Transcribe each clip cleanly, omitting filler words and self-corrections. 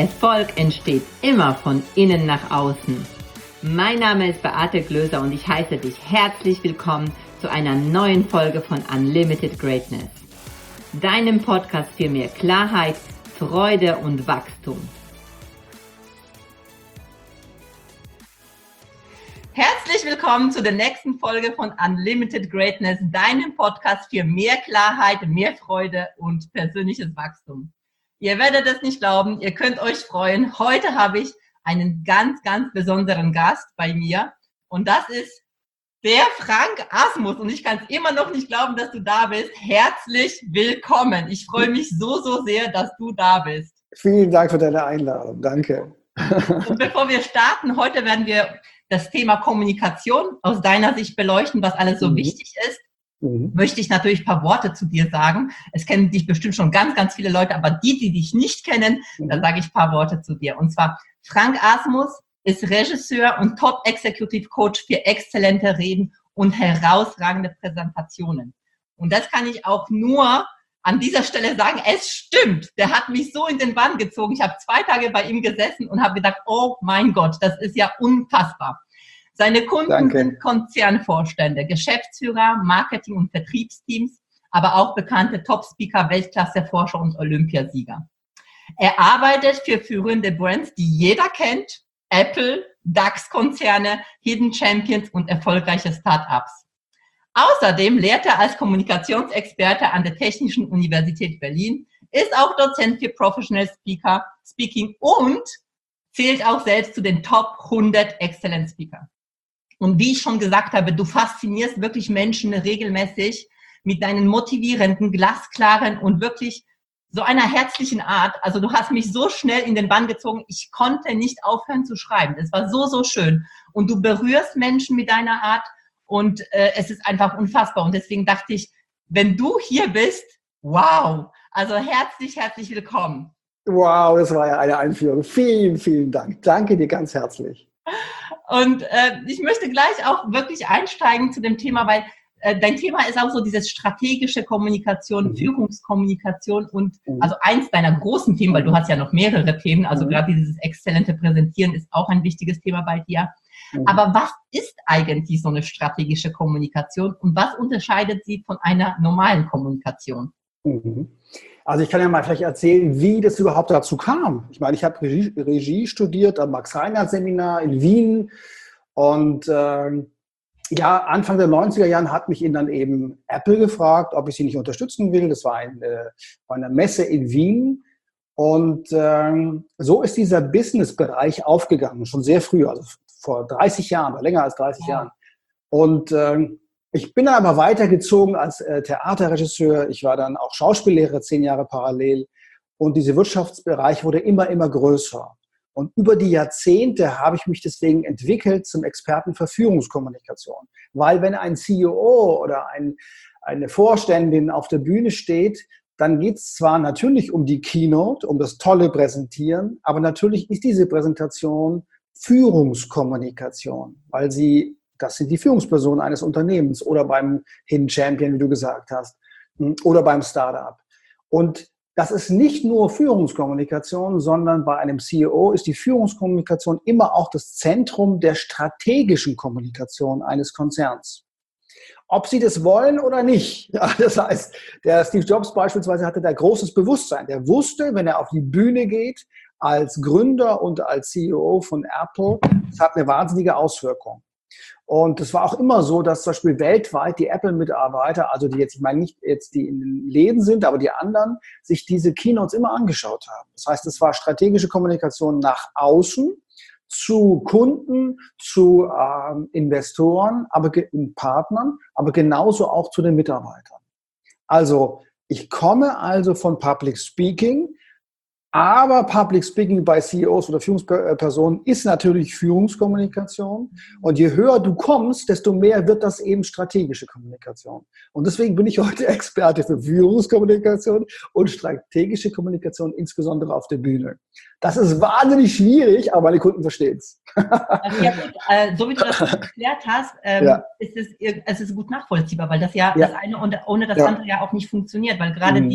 Erfolg entsteht immer von innen nach außen. Mein Name ist Beate Glöser und ich heiße dich herzlich willkommen zu einer neuen Folge von Unlimited Greatness, deinem Podcast für mehr Klarheit, Freude und Wachstum. Herzlich willkommen zu der nächsten Folge von Unlimited Greatness, deinem Podcast für mehr Klarheit, mehr Freude und persönliches Wachstum. Ihr werdet es nicht glauben, ihr könnt euch freuen. Heute habe ich einen ganz, ganz besonderen Gast bei mir und das ist der Frank Asmus und ich kann es immer noch nicht glauben, dass du da bist. Herzlich willkommen. Ich freue mich so sehr, dass du da bist. Vielen Dank für deine Einladung. Danke. Und bevor wir starten, heute werden wir das Thema Kommunikation aus deiner Sicht beleuchten, was alles so wichtig ist. Möchte ich natürlich ein paar Worte zu dir sagen. Es kennen dich bestimmt schon ganz, ganz viele Leute, aber die dich nicht kennen, da sage ich ein paar Worte zu dir. Und zwar, Frank Asmus ist Regisseur und Top Executive Coach für exzellente Reden und herausragende Präsentationen. Und das kann ich auch nur an dieser Stelle sagen, es stimmt. Der hat mich so in den Bann gezogen. Ich habe 2 Tage bei ihm gesessen und habe gedacht, oh mein Gott, das ist ja unfassbar. Seine Kunden sind Konzernvorstände, Geschäftsführer, Marketing- und Vertriebsteams, aber auch bekannte Top-Speaker, Weltklasse-Forscher und Olympiasieger. Er arbeitet für führende Brands, die jeder kennt, Apple, DAX-Konzerne, Hidden Champions und erfolgreiche Start-ups. Außerdem lehrt er als Kommunikationsexperte an der Technischen Universität Berlin, ist auch Dozent für Professional Speaking und zählt auch selbst zu den Top 100 Excellent Speaker. Und wie ich schon gesagt habe, du faszinierst wirklich Menschen regelmäßig mit deinen motivierenden, glasklaren und wirklich so einer herzlichen Art. Also du hast mich so schnell in den Bann gezogen, ich konnte nicht aufhören zu schreiben. Es war so schön. Und du berührst Menschen mit deiner Art und es ist einfach unfassbar. Und deswegen dachte ich, wenn du hier bist, wow. Also herzlich willkommen. Wow, das war ja eine Einführung. Vielen Dank. Danke dir ganz herzlich. Und ich möchte gleich auch wirklich einsteigen zu dem Thema, weil dein Thema ist auch so dieses strategische Kommunikation, Führungskommunikation und also eins deiner großen Themen, weil du hast ja noch mehrere Themen, also gerade dieses exzellente Präsentieren ist auch ein wichtiges Thema bei dir. Aber was ist eigentlich so eine strategische Kommunikation und was unterscheidet sie von einer normalen Kommunikation? Also ich kann ja mal vielleicht erzählen, wie das überhaupt dazu kam. Ich meine, ich habe Regie studiert am Max-Reinhardt-Seminar in Wien und Anfang der 90er Jahren hat mich dann eben Apple gefragt, ob ich sie nicht unterstützen will. Das war eine Messe in Wien und so ist dieser Business-Bereich aufgegangen, schon sehr früh, also vor 30 Jahren, länger als 30 Jahren. Und ich bin dann aber weitergezogen als Theaterregisseur. Ich war dann auch Schauspiellehrer 10 Jahre parallel. Und dieser Wirtschaftsbereich wurde immer größer. Und über die Jahrzehnte habe ich mich deswegen entwickelt zum Experten für Führungskommunikation. Weil wenn ein CEO oder eine Vorständin auf der Bühne steht, dann geht es zwar natürlich um die Keynote, um das tolle Präsentieren, aber natürlich ist diese Präsentation Führungskommunikation, weil das sind die Führungspersonen eines Unternehmens oder beim Hidden Champion, wie du gesagt hast, oder beim Startup. Und das ist nicht nur Führungskommunikation, sondern bei einem CEO ist die Führungskommunikation immer auch das Zentrum der strategischen Kommunikation eines Konzerns. Ob sie das wollen oder nicht. Ja, das heißt, der Steve Jobs beispielsweise hatte da großes Bewusstsein. Der wusste, wenn er auf die Bühne geht, als Gründer und als CEO von Apple, das hat eine wahnsinnige Auswirkung. Und es war auch immer so, dass zum Beispiel weltweit die Apple-Mitarbeiter, also die jetzt, ich meine nicht jetzt die in den Läden sind, aber die anderen, sich diese Keynotes immer angeschaut haben. Das heißt, es war strategische Kommunikation nach außen, zu Kunden, zu Investoren, Partnern, aber genauso auch zu den Mitarbeitern. Also ich komme also von Public Speaking, aber Public Speaking bei CEOs oder Führungspersonen ist natürlich Führungskommunikation. Und je höher du kommst, desto mehr wird das eben strategische Kommunikation. Und deswegen bin ich heute Experte für Führungskommunikation und strategische Kommunikation, insbesondere auf der Bühne. Das ist wahnsinnig schwierig, aber meine Kunden verstehen es. Ja, gut, so wie du das erklärt hast, ist es gut nachvollziehbar, weil das ja das eine und ohne das andere ja auch nicht funktioniert, weil gerade die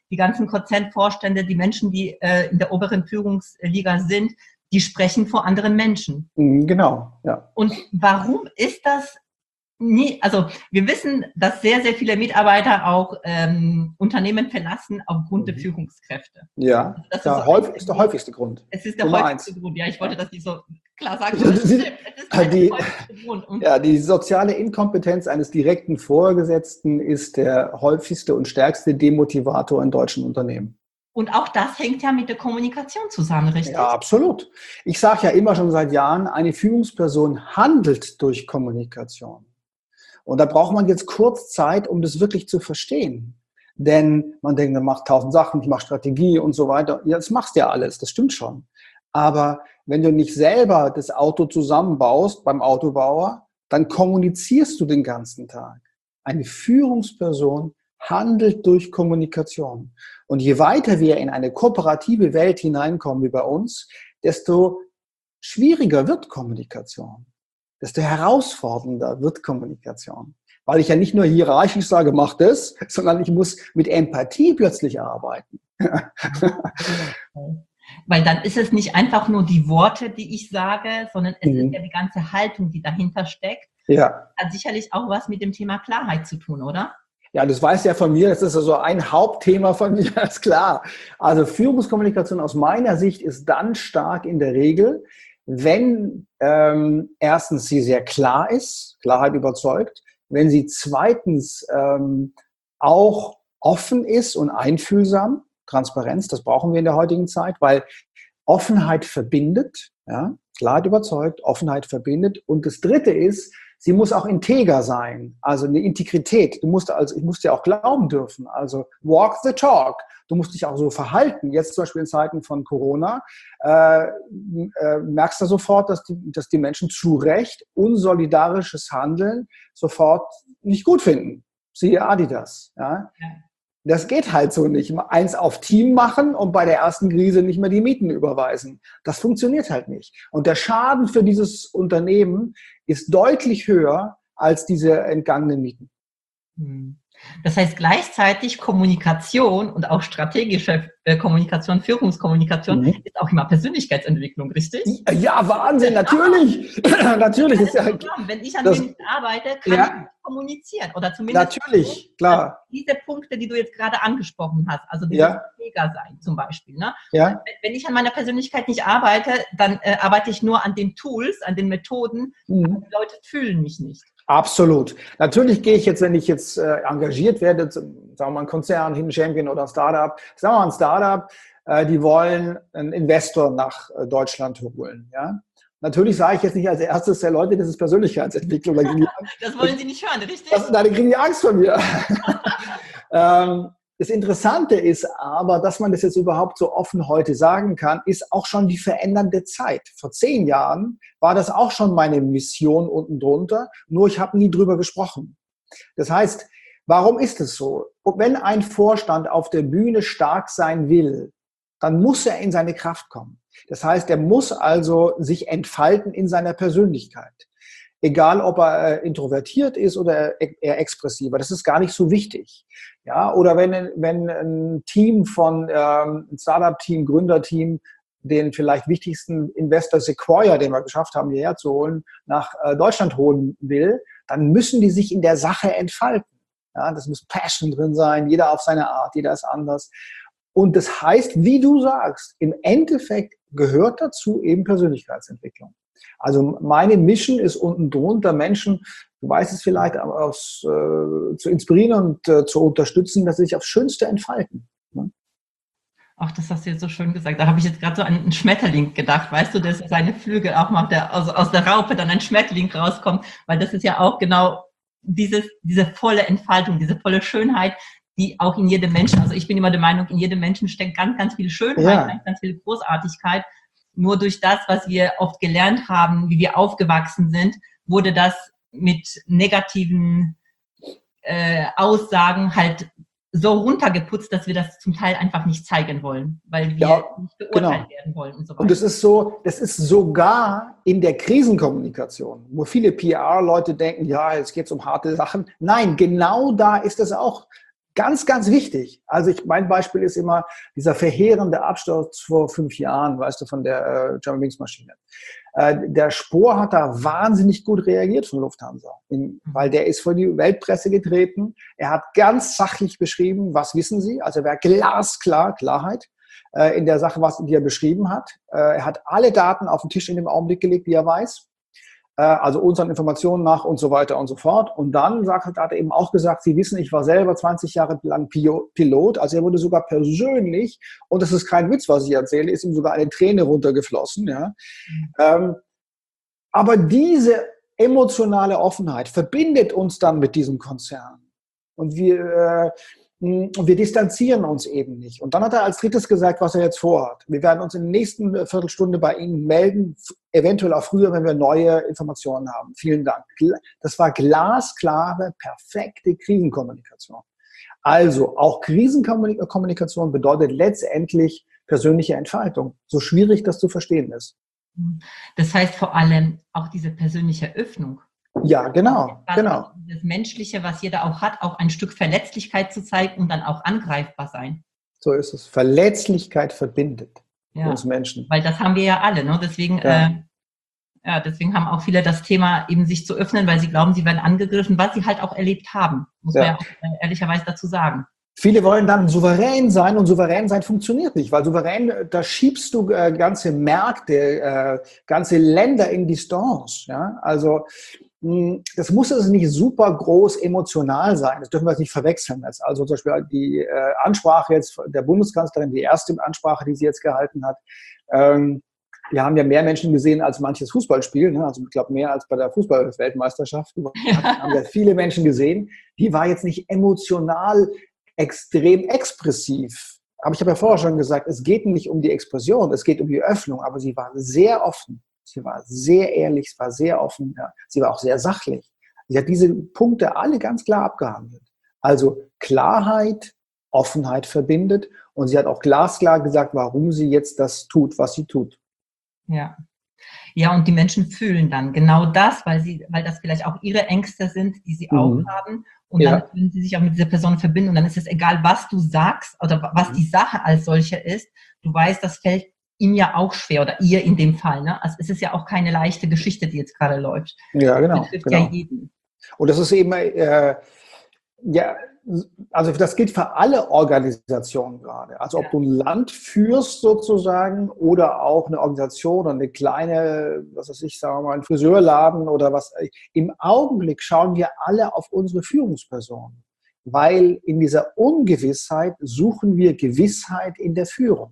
die ganzen Konzernvorstände, die Menschen, die in der oberen Führungsliga sind, die sprechen vor anderen Menschen. Genau, ja. Und warum ist das nie, also wir wissen, dass sehr, sehr viele Mitarbeiter auch Unternehmen verlassen aufgrund der Führungskräfte. Ja, das ist der häufigste Grund. Es ist der häufigste Grund, ja, ich wollte das nicht so klar sagen. Es ist der häufigste Grund. Ja, die soziale Inkompetenz eines direkten Vorgesetzten ist der häufigste und stärkste Demotivator in deutschen Unternehmen. Und auch das hängt ja mit der Kommunikation zusammen, richtig? Ja, absolut. Ich sage ja immer schon seit Jahren, eine Führungsperson handelt durch Kommunikation. Und da braucht man jetzt kurz Zeit, um das wirklich zu verstehen. Denn man denkt, man macht 1000 Sachen, ich mache Strategie und so weiter. Ja, das machst du ja alles, das stimmt schon. Aber wenn du nicht selber das Auto zusammenbaust beim Autobauer, dann kommunizierst du den ganzen Tag. Eine Führungsperson handelt durch Kommunikation. Und je weiter wir in eine kooperative Welt hineinkommen wie bei uns, desto schwieriger wird Kommunikation. Desto herausfordernder wird Kommunikation. Weil ich ja nicht nur hierarchisch sage, mach das, sondern ich muss mit Empathie plötzlich arbeiten. Weil dann ist es nicht einfach nur die Worte, die ich sage, sondern es ist ja die ganze Haltung, die dahinter steckt. Ja. Hat sicherlich auch was mit dem Thema Klarheit zu tun, oder? Ja, das weißt du ja von mir, das ist also ein Hauptthema von mir, ist klar. Also Führungskommunikation aus meiner Sicht ist dann stark in der Regel, wenn erstens sie sehr klar ist, Klarheit überzeugt, wenn sie zweitens auch offen ist und einfühlsam, Transparenz, das brauchen wir in der heutigen Zeit, weil Offenheit verbindet, ja, Klarheit überzeugt, Offenheit verbindet. Und das Dritte ist, sie muss auch integer sein, also eine Integrität. Ich musste ja auch glauben dürfen, also walk the talk. Du musst dich auch so verhalten. Jetzt zum Beispiel in Zeiten von Corona merkst du sofort, dass die Menschen zu Recht unsolidarisches Handeln sofort nicht gut finden. Siehe Adidas. Ja? Das geht halt so nicht. Eins auf Team machen und bei der ersten Krise nicht mehr die Mieten überweisen. Das funktioniert halt nicht. Und der Schaden für dieses Unternehmen ist deutlich höher als diese entgangenen Mieten. Das heißt gleichzeitig Kommunikation und auch strategische Kommunikation, Führungskommunikation ist auch immer Persönlichkeitsentwicklung, richtig? Ja, Wahnsinn, natürlich. Natürlich. Ist ja, wenn ich an dem arbeite, kann ich kommunizieren oder zumindest natürlich, klar. Diese Punkte, die du jetzt gerade angesprochen hast, also dieses Integer sein zum Beispiel. Ne? Ja. Wenn ich an meiner Persönlichkeit nicht arbeite, dann arbeite ich nur an den Tools, an den Methoden, aber die Leute fühlen mich nicht. Absolut. Natürlich gehe ich jetzt, wenn ich jetzt engagiert werde, sagen wir mal ein Konzern, Hidden Champion oder ein Startup, sagen wir mal ein Startup, die wollen einen Investor nach Deutschland holen. Ja? Natürlich sage ich jetzt nicht als erstes, ja Leute, das ist Persönlichkeitsentwicklung. Das wollen Sie nicht hören, richtig? Dann kriegen die Angst von mir. Das Interessante ist aber, dass man das jetzt überhaupt so offen heute sagen kann, ist auch schon die verändernde Zeit. Vor 10 Jahren war das auch schon meine Mission unten drunter, nur ich habe nie drüber gesprochen. Das heißt, warum ist es so? Wenn ein Vorstand auf der Bühne stark sein will, dann muss er in seine Kraft kommen. Das heißt, er muss also sich entfalten in seiner Persönlichkeit. Egal, ob er introvertiert ist oder eher expressiver, das ist gar nicht so wichtig. Ja, oder wenn ein Team ein Startup-Team, Gründerteam, den vielleicht wichtigsten Investor Sequoia, den wir geschafft haben, hierher zu holen, nach Deutschland holen will, dann müssen die sich in der Sache entfalten. Ja, das muss Passion drin sein, jeder auf seine Art, jeder ist anders. Und das heißt, wie du sagst, im Endeffekt gehört dazu eben Persönlichkeitsentwicklung. Also meine Mission ist unten drunter Menschen, du weißt es vielleicht, zu inspirieren und zu unterstützen, dass sie sich aufs Schönste entfalten. Ne? Ach, das hast du jetzt so schön gesagt. Da habe ich jetzt gerade so an einen Schmetterling gedacht, weißt du, dass seine Flügel auch macht, aus der Raupe dann ein Schmetterling rauskommt, weil das ist ja auch genau diese volle Entfaltung, diese volle Schönheit, die auch in jedem Menschen, also ich bin immer der Meinung, in jedem Menschen steckt ganz, ganz viel Schönheit, ganz viel Großartigkeit. Nur durch das, was wir oft gelernt haben, wie wir aufgewachsen sind, wurde das mit negativen Aussagen halt so runtergeputzt, dass wir das zum Teil einfach nicht zeigen wollen, weil wir nicht beurteilt werden wollen und so weiter. Und das ist sogar in der Krisenkommunikation, wo viele PR-Leute denken, ja, jetzt geht es um harte Sachen. Nein, genau da ist es auch Ganz, ganz wichtig. Also mein Beispiel ist immer dieser verheerende Absturz vor 5 Jahren, weißt du, von der Germanwings-Maschine. Der Spohr hat da wahnsinnig gut reagiert von Lufthansa, weil der ist vor die Weltpresse getreten. Er hat ganz sachlich beschrieben, was wissen Sie? Also er war glasklar, Klarheit in der Sache, die er beschrieben hat. Er hat alle Daten auf den Tisch in dem Augenblick gelegt, die er weiß. Also unseren Informationen nach und so weiter und so fort. Und dann hat er eben auch gesagt, Sie wissen, ich war selber 20 Jahre lang Pilot, also er wurde sogar persönlich, und das ist kein Witz, was ich erzähle, ist ihm sogar eine Träne runtergeflossen. Ja. Aber diese emotionale Offenheit verbindet uns dann mit diesem Konzern. Und wir distanzieren uns eben nicht. Und dann hat er als drittes gesagt, was er jetzt vorhat. Wir werden uns in der nächsten Viertelstunde bei Ihnen melden, eventuell auch früher, wenn wir neue Informationen haben. Vielen Dank. Das war glasklare, perfekte Krisenkommunikation. Also auch Krisenkommunikation bedeutet letztendlich persönliche Entfaltung. So schwierig das zu verstehen ist. Das heißt vor allem auch diese persönliche Öffnung. Ja, genau. Das Menschliche, was jeder auch hat, auch ein Stück Verletzlichkeit zu zeigen und dann auch angreifbar sein. So ist es. Verletzlichkeit verbindet uns Menschen. Weil das haben wir ja alle. Ne? Deswegen haben auch viele das Thema, eben sich zu öffnen, weil sie glauben, sie werden angegriffen, was sie halt auch erlebt haben. Muss man ja auch ehrlicherweise dazu sagen. Viele wollen dann souverän sein und souverän sein funktioniert nicht, weil souverän, da schiebst du ganze Märkte, ganze Länder in Distanz. Ja? Also das muss also nicht super groß emotional sein. Das dürfen wir jetzt nicht verwechseln. Also zum Beispiel die Ansprache jetzt der Bundeskanzlerin, die erste Ansprache, die sie jetzt gehalten hat. Wir haben ja mehr Menschen gesehen als manches Fußballspiel. Ne? Also ich glaube mehr als bei der Fußball-Weltmeisterschaft. Haben ja viele Menschen gesehen. Die war jetzt nicht emotional extrem expressiv. Aber ich habe ja vorher schon gesagt, es geht nicht um die Expression, es geht um die Öffnung. Aber sie war sehr offen. Sie war sehr ehrlich, sie war sehr offen, ja. Sie war auch sehr sachlich. Sie hat diese Punkte alle ganz klar abgehandelt. Also Klarheit, Offenheit verbindet und sie hat auch glasklar gesagt, warum sie jetzt das tut, was sie tut. Ja. Ja, und die Menschen fühlen dann genau das, weil das vielleicht auch ihre Ängste sind, die sie auch haben. Und dann können sie sich auch mit dieser Person verbinden. Und dann ist es egal, was du sagst oder was die Sache als solche ist. Du weißt, das fällt ihm ja auch schwer oder ihr in dem Fall. Ne? Also es ist ja auch keine leichte Geschichte, die jetzt gerade läuft. Ja, genau. Das betrifft ja jeden. Und das ist eben, also das gilt für alle Organisationen gerade. Also ob du ein Land führst sozusagen oder auch eine Organisation oder eine kleine, was weiß ich, sagen wir mal, ein Friseurladen oder was. Im Augenblick schauen wir alle auf unsere Führungspersonen, weil in dieser Ungewissheit suchen wir Gewissheit in der Führung.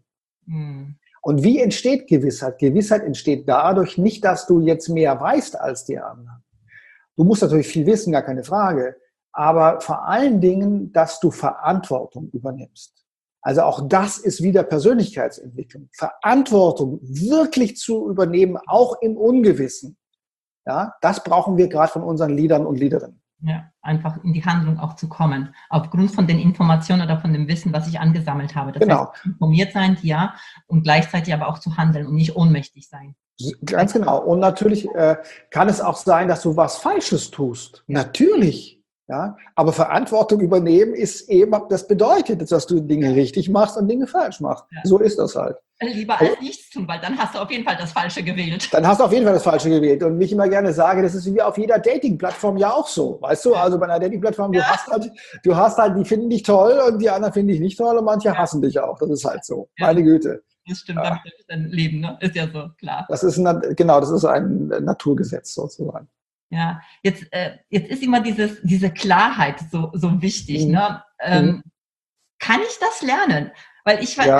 Und wie entsteht Gewissheit? Gewissheit entsteht dadurch nicht, dass du jetzt mehr weißt als die anderen. Du musst natürlich viel wissen, gar keine Frage. Aber vor allen Dingen, dass du Verantwortung übernimmst. Also auch das ist wieder Persönlichkeitsentwicklung. Verantwortung wirklich zu übernehmen, auch im Ungewissen. Ja, das brauchen wir gerade von unseren Leadern und Leaderinnen. Ja, einfach in die Handlung auch zu kommen. Aufgrund von den Informationen oder von dem Wissen, was ich angesammelt habe. Das heißt, informiert sein, ja, und gleichzeitig aber auch zu handeln und nicht ohnmächtig sein. Ganz genau. Und natürlich kann es auch sein, dass du was Falsches tust. Ja. Natürlich. Ja, aber Verantwortung übernehmen ist eben, das bedeutet, dass du Dinge richtig machst und Dinge falsch machst. Ja. So ist das halt. Lieber als nichts tun, weil dann hast du auf jeden Fall das Falsche gewählt. Dann hast du auf jeden Fall das Falsche gewählt. Und wie ich immer gerne sage, das ist wie auf jeder Dating-Plattform ja auch so. Weißt du, also bei einer Dating-Plattform, du hast halt, die finden dich toll und die anderen finden dich nicht toll und manche hassen dich auch. Das ist halt so. Ja. Meine Güte. Das stimmt, damit ist dein Leben, ne? Ist ja so, klar. Das ist ein Naturgesetz sozusagen. Ja, jetzt ist immer diese Klarheit so wichtig. Ne? Kann ich das lernen? Weil ich weiß,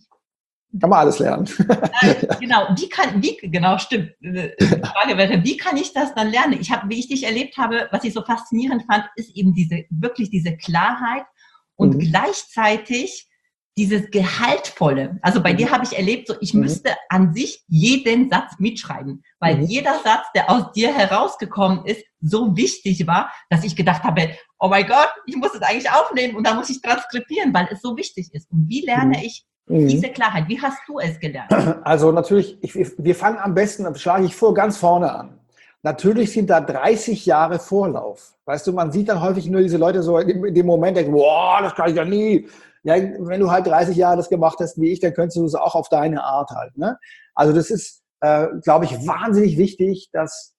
kann man alles lernen. Genau, stimmt. Die Frage wäre, wie kann ich das dann lernen? Wie ich dich erlebt habe, was ich so faszinierend fand, ist eben diese Klarheit und gleichzeitig dieses Gehaltvolle. Also bei dir habe ich erlebt, so ich müsste an sich jeden Satz mitschreiben, weil jeder Satz, der aus dir herausgekommen ist, so wichtig war, dass ich gedacht habe, oh mein Gott, ich muss es eigentlich aufnehmen und dann muss ich transkribieren, weil es so wichtig ist. Und wie lerne ich diese Klarheit? Wie hast du es gelernt? Also natürlich, wir fangen am besten, schlage ich vor, ganz vorne an. Natürlich sind da 30 Jahre Vorlauf. Weißt du, man sieht dann häufig nur diese Leute so in dem Moment, denken, boah, das kann ich ja nie. Ja, wenn du halt 30 Jahre das gemacht hast wie ich, dann könntest du es auch auf deine Art halt. Ne? Also das ist, glaube ich, wahnsinnig wichtig, dass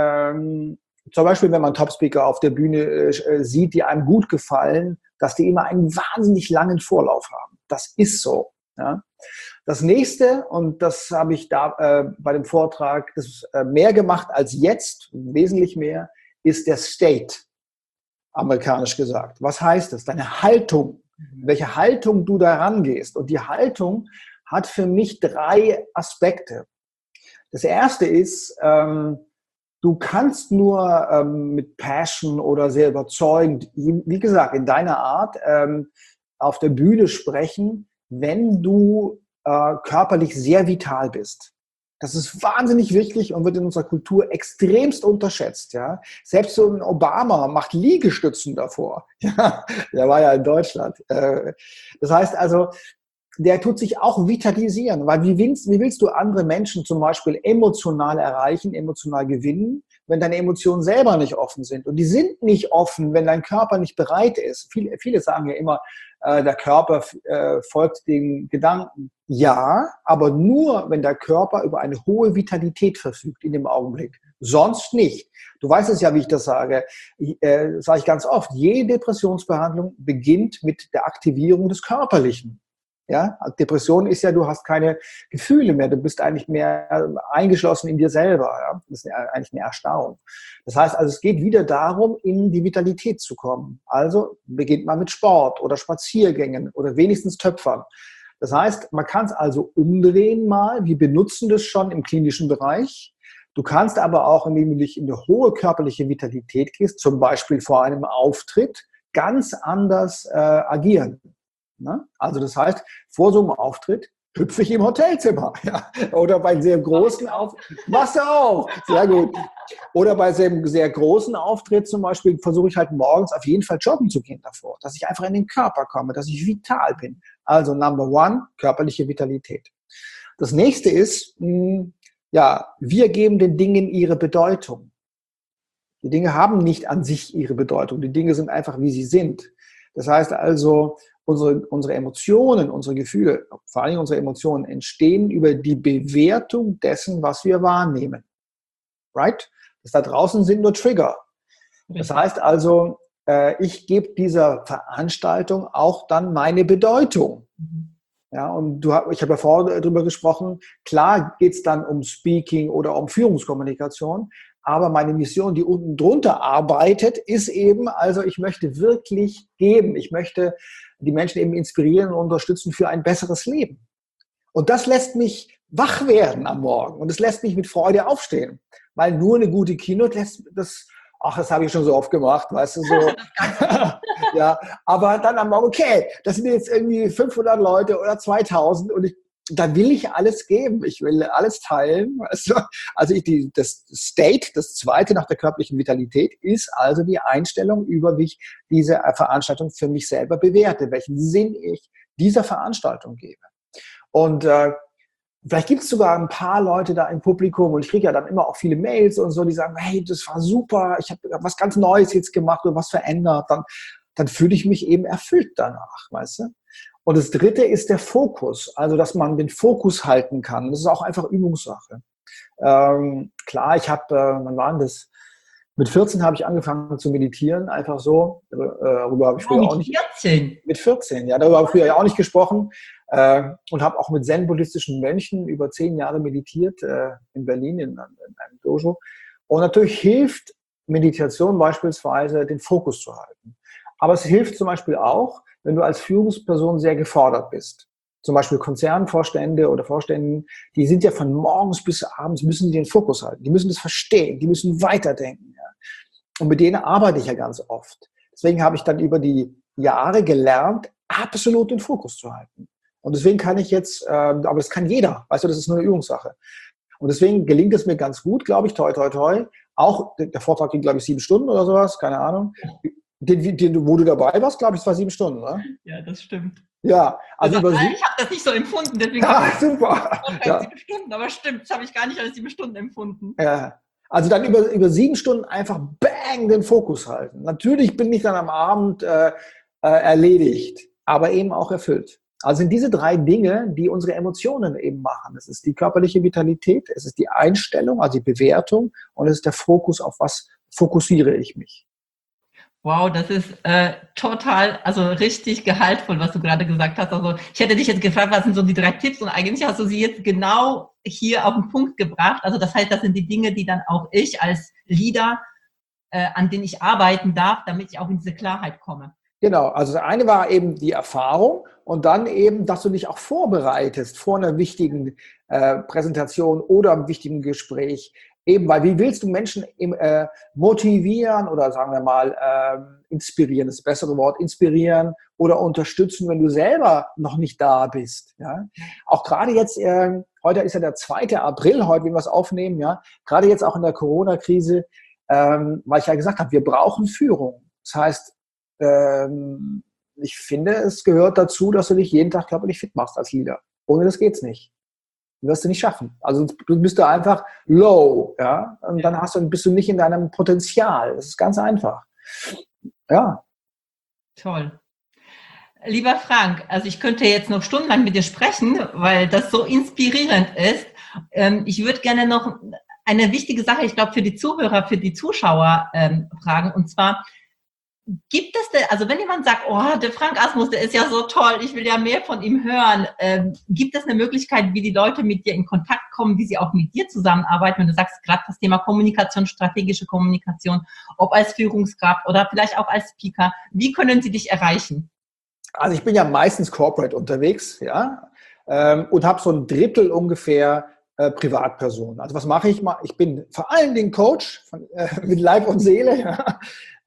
zum Beispiel, wenn man Top-Speaker auf der Bühne sieht, die einem gut gefallen, dass die immer einen wahnsinnig langen Vorlauf haben. Das ist so. Ja? Das nächste, und das habe ich da bei dem Vortrag mehr gemacht als jetzt, wesentlich mehr, ist der State, amerikanisch gesagt. Was heißt das? Deine Haltung, welche Haltung du da rangehst. Und die Haltung hat für mich 3 Aspekte. Das erste ist, du kannst nur mit Passion oder sehr überzeugend, wie gesagt, in deiner Art auf der Bühne sprechen, wenn du körperlich sehr vital bist. Das ist wahnsinnig wichtig und wird in unserer Kultur extremst unterschätzt. Ja? Selbst so ein Obama macht Liegestützen davor. Ja, der war ja in Deutschland. Das heißt also, der tut sich auch vitalisieren, weil wie willst du andere Menschen zum Beispiel emotional erreichen, emotional gewinnen, wenn deine Emotionen selber nicht offen sind? Und die sind nicht offen, wenn dein Körper nicht bereit ist. Viele sagen ja immer, der Körper folgt den Gedanken. Ja, aber nur, wenn der Körper über eine hohe Vitalität verfügt in dem Augenblick. Sonst nicht. Du weißt es ja, wie ich das sage. Das sage ich ganz oft. Jede Depressionsbehandlung beginnt mit der Aktivierung des Körperlichen. Ja, Depression ist ja, du hast keine Gefühle mehr, du bist eigentlich mehr eingeschlossen in dir selber. Ja? Das ist eigentlich eine Erstarrung. Das heißt also, es geht wieder darum, in die Vitalität zu kommen. Also beginnt man mit Sport oder Spaziergängen oder wenigstens Töpfern. Das heißt, man kann es also umdrehen mal. Wir benutzen das schon im klinischen Bereich. Du kannst aber auch, indem du dich in eine hohe körperliche Vitalität gehst, zum Beispiel vor einem Auftritt, ganz anders agieren. Ne? Also das heißt, vor so einem Auftritt hüpfe ich im Hotelzimmer. Ja? Oder bei sehr großen Auftritt. Machst du auch. Sehr gut. Oder bei einem sehr großen Auftritt zum Beispiel versuche ich halt morgens auf jeden Fall joggen zu gehen davor. Dass ich einfach in den Körper komme, dass ich vital bin. Also Number 1, körperliche Vitalität. Das nächste ist, ja, wir geben den Dingen ihre Bedeutung. Die Dinge haben nicht an sich ihre Bedeutung. Die Dinge sind einfach, wie sie sind. Das heißt also, unsere Emotionen, unsere Gefühle, vor allem unsere Emotionen, entstehen über die Bewertung dessen, was wir wahrnehmen. Right? Das da draußen sind nur Trigger. Das heißt also, ich gebe dieser Veranstaltung auch dann meine Bedeutung. Ja, und ich habe ja vorher darüber gesprochen, klar geht es dann um Speaking oder um Führungskommunikation, aber meine Mission, die unten drunter arbeitet, ist eben, also ich möchte wirklich geben. Ich möchte die Menschen eben inspirieren und unterstützen für ein besseres Leben. Und das lässt mich wach werden am Morgen und es lässt mich mit Freude aufstehen. Weil nur eine gute Keynote lässt das habe ich schon so oft gemacht, weißt du, so. Ja, aber dann am Morgen, okay, das sind jetzt irgendwie 500 Leute oder 2000 und da will ich alles geben. Ich will alles teilen. Weißt du? Also das State, das zweite nach der körperlichen Vitalität, ist also die Einstellung über, wie ich diese Veranstaltung für mich selber bewerte, welchen Sinn ich dieser Veranstaltung gebe. Und vielleicht gibt es sogar ein paar Leute da im Publikum und ich kriege ja dann immer auch viele Mails und so, die sagen, hey, das war super, ich habe was ganz Neues jetzt gemacht oder was verändert. Dann fühle ich mich eben erfüllt danach, weißt du? Und das dritte ist der Fokus, also dass man den Fokus halten kann. Das ist auch einfach Übungssache. Klar, ich habe, wann war denn das? Mit 14 habe ich angefangen zu meditieren, einfach so. Darüber habe ich früher auch nicht. 14? Mit 14, ja, darüber habe ich früher ja auch nicht gesprochen. Und habe auch mit zen-buddhistischen Mönchen über 10 Jahre meditiert in Berlin in einem Dojo. Und natürlich hilft Meditation beispielsweise, den Fokus zu halten. Aber es hilft zum Beispiel auch, wenn du als Führungsperson sehr gefordert bist. Zum Beispiel Konzernvorstände oder Vorstände, die sind ja von morgens bis abends, müssen die den Fokus halten. Die müssen das verstehen, die müssen weiterdenken. Ja. Und mit denen arbeite ich ja ganz oft. Deswegen habe ich dann über die Jahre gelernt, absolut den Fokus zu halten. Und deswegen kann ich jetzt, aber das kann jeder, weißt du, das ist nur eine Übungssache. Und deswegen gelingt es mir ganz gut, glaube ich, toi, toi, toi. Auch der Vortrag ging, glaube ich, 7 Stunden oder sowas, keine Ahnung. Wo du dabei warst, glaube ich, es war 7 Stunden, ne? Ja, das stimmt. Ja, also ich habe das nicht so empfunden, deswegen ja, super. auch 7 Stunden, aber stimmt, das habe ich gar nicht als 7 Stunden empfunden. Ja, Also dann über 7 Stunden einfach bang den Fokus halten. Natürlich bin ich dann am Abend erledigt, aber eben auch erfüllt. Also sind diese 3 Dinge, die unsere Emotionen eben machen. Es ist die körperliche Vitalität, es ist die Einstellung, also die Bewertung und es ist der Fokus, auf was fokussiere ich mich. Wow, das ist total, also richtig gehaltvoll, was du gerade gesagt hast. Also ich hätte dich jetzt gefragt, was sind so die 3 Tipps und eigentlich hast du sie jetzt genau hier auf den Punkt gebracht. Also das heißt, das sind die Dinge, die dann auch ich als Leader, an denen ich arbeiten darf, damit ich auch in diese Klarheit komme. Genau, also das eine war eben die Erfahrung und dann eben, dass du dich auch vorbereitest vor einer wichtigen Präsentation oder einem wichtigen Gespräch. Eben, weil wie willst du Menschen motivieren oder sagen wir mal inspirieren, das bessere Wort, inspirieren oder unterstützen, wenn du selber noch nicht da bist. Ja? Auch gerade jetzt, heute ist ja der 2. April, heute, wenn wir es aufnehmen, ja, gerade jetzt auch in der Corona-Krise, weil ich ja gesagt habe, wir brauchen Führung. Das heißt, ich finde, es gehört dazu, dass du dich jeden Tag körperlich fit machst als Leader. Ohne das geht's nicht. Wirst du nicht schaffen. Also du bist da einfach low, ja, und dann bist du nicht in deinem Potenzial. Das ist ganz einfach. Ja. Toll. Lieber Frank, also ich könnte jetzt noch stundenlang mit dir sprechen, weil das so inspirierend ist. Ich würde gerne noch eine wichtige Sache, ich glaube, für die Zuhörer, für die Zuschauer fragen, und zwar, gibt es denn, also wenn jemand sagt, oh, der Frank Asmus, der ist ja so toll, ich will ja mehr von ihm hören, gibt es eine Möglichkeit, wie die Leute mit dir in Kontakt kommen, wie sie auch mit dir zusammenarbeiten, wenn du sagst, gerade das Thema Kommunikation, strategische Kommunikation, ob als Führungskraft oder vielleicht auch als Speaker, wie können sie dich erreichen? Also ich bin ja meistens corporate unterwegs, ja, und habe so ein Drittel ungefähr Privatpersonen. Also was mache ich mal? Ich bin vor allen Dingen Coach mit Leib und Seele, ja.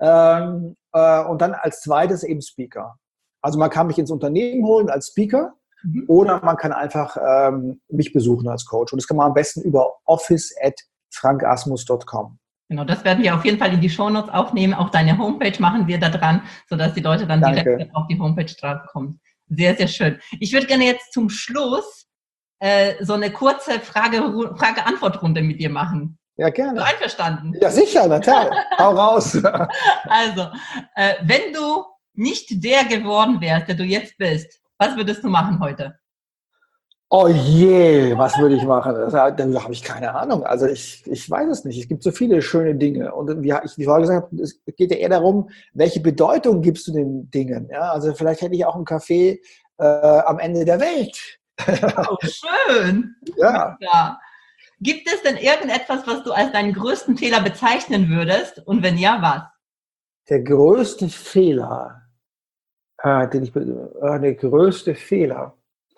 Und dann als zweites eben Speaker. Also man kann mich ins Unternehmen holen als Speaker oder man kann einfach mich besuchen als Coach. Und das kann man am besten über office@frankasmus.com. Genau, das werden wir auf jeden Fall in die Shownotes aufnehmen. Auch deine Homepage machen wir da dran, sodass die Leute dann direkt auf die Homepage drauf kommen. Sehr, sehr schön. Ich würde gerne jetzt zum Schluss so eine kurze Frage-Antwort-Runde mit dir machen. Ja, gerne. Bist du einverstanden? Ja, sicher, natürlich. Hau raus. Also, wenn du nicht der geworden wärst, der du jetzt bist, was würdest du machen heute? Oh je, was würde ich machen? Da habe ich keine Ahnung. Also ich weiß es nicht. Es gibt so viele schöne Dinge. Und wie ich vorher gesagt habe, es geht ja eher darum, welche Bedeutung gibst du den Dingen? Ja, also vielleicht hätte ich auch einen Café am Ende der Welt. Oh, schön. Ja. Gibt es denn irgendetwas, was du als deinen größten Fehler bezeichnen würdest? Und wenn ja, was? Der größte Fehler, der größte Fehler,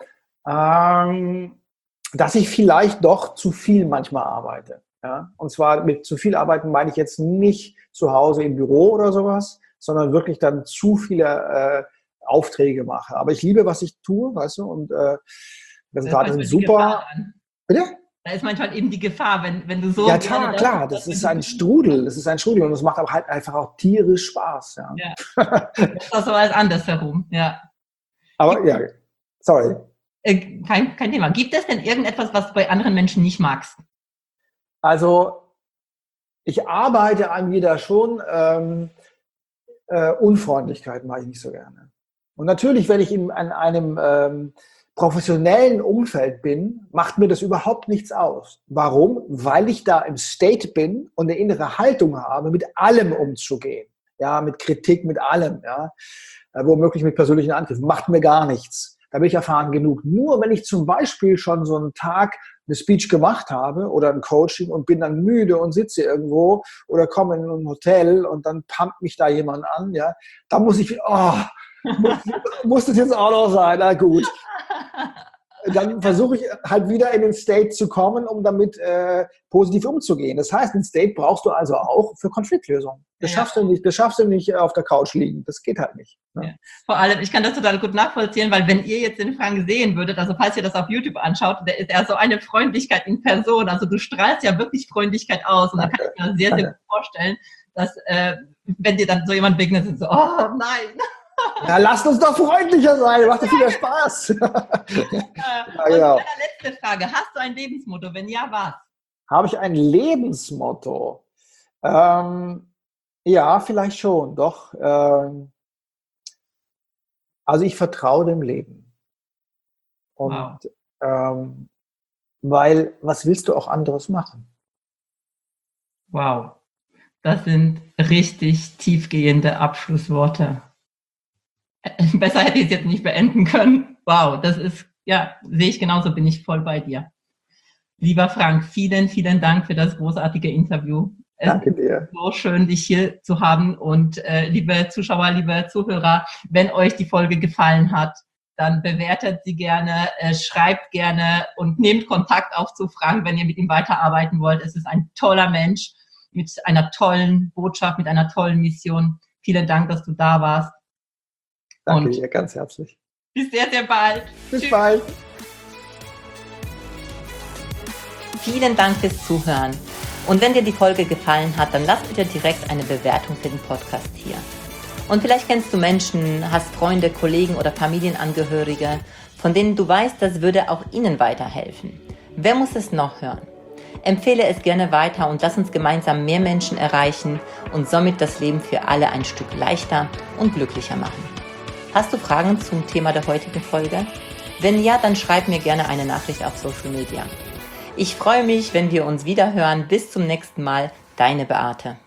dass ich vielleicht doch zu viel manchmal arbeite. Ja? Und zwar mit zu viel arbeiten meine ich jetzt nicht zu Hause im Büro oder sowas, sondern wirklich dann zu viele Aufträge mache. Aber ich liebe, was ich tue, weißt du, und Resultate sind super. Bitte? Da ist manchmal eben die Gefahr, wenn du so... Ja, klar, das ist ein Strudel, und es macht aber halt einfach auch tierisch Spaß. Ja. Das ist auch so als andersherum, ja. Aber ja, sorry. Kein Thema. Gibt es denn irgendetwas, was du bei anderen Menschen nicht magst? Also, ich arbeite an mir da schon, Unfreundlichkeit mache ich nicht so gerne. Und natürlich, wenn ich an einem professionellen Umfeld bin, macht mir das überhaupt nichts aus. Warum? Weil ich da im State bin und eine innere Haltung habe, mit allem umzugehen. Ja, mit Kritik, mit allem, ja. Womöglich mit persönlichen Angriffen. Macht mir gar nichts. Da bin ich erfahren genug. Nur wenn ich zum Beispiel schon so einen Tag eine Speech gemacht habe oder ein Coaching und bin dann müde und sitze irgendwo oder komme in ein Hotel und dann pumpt mich da jemand an, ja, da muss ich, muss das jetzt auch noch sein? Na gut. Dann versuche ich halt wieder in den State zu kommen, um damit positiv umzugehen. Das heißt, den State brauchst du also auch für Konfliktlösung. Das schaffst du nicht auf der Couch liegen. Das geht halt nicht. Ne? Ja. Vor allem, ich kann das total gut nachvollziehen, weil wenn ihr jetzt den Frank sehen würdet, also falls ihr das auf YouTube anschaut, der ist ja so eine Freundlichkeit in Person. Also du strahlst ja wirklich Freundlichkeit aus. Und da kann ich mir sehr, sehr gut vorstellen, dass wenn dir dann so jemand begegnet, so, oh nein. Ja, lasst uns doch freundlicher sein, macht doch viel Spaß. Ja, genau. Und eine letzte Frage, hast du ein Lebensmotto? Wenn ja, was? Habe ich ein Lebensmotto? Ja, vielleicht schon, doch. Also ich vertraue dem Leben. Und weil, was willst du auch anderes machen? Wow, das sind richtig tiefgehende Abschlussworte. Besser hätte ich es jetzt nicht beenden können. Wow, das ist, ja, sehe ich genauso, bin ich voll bei dir. Lieber Frank, vielen, vielen Dank für das großartige Interview. Danke dir. Es ist so schön, dich hier zu haben. Und liebe Zuschauer, liebe Zuhörer, wenn euch die Folge gefallen hat, dann bewertet sie gerne, schreibt gerne und nehmt Kontakt auf zu Frank, wenn ihr mit ihm weiterarbeiten wollt. Es ist ein toller Mensch mit einer tollen Botschaft, mit einer tollen Mission. Vielen Dank, dass du da warst. Danke dir ganz herzlich. Bis sehr, sehr bald. Bis bald. Vielen Dank fürs Zuhören. Und wenn dir die Folge gefallen hat, dann lass bitte direkt eine Bewertung für den Podcast hier. Und vielleicht kennst du Menschen, hast Freunde, Kollegen oder Familienangehörige, von denen du weißt, das würde auch ihnen weiterhelfen. Wer muss es noch hören? Empfehle es gerne weiter und lass uns gemeinsam mehr Menschen erreichen und somit das Leben für alle ein Stück leichter und glücklicher machen. Hast du Fragen zum Thema der heutigen Folge? Wenn ja, dann schreib mir gerne eine Nachricht auf Social Media. Ich freue mich, wenn wir uns wieder hören. Bis zum nächsten Mal, deine Beate.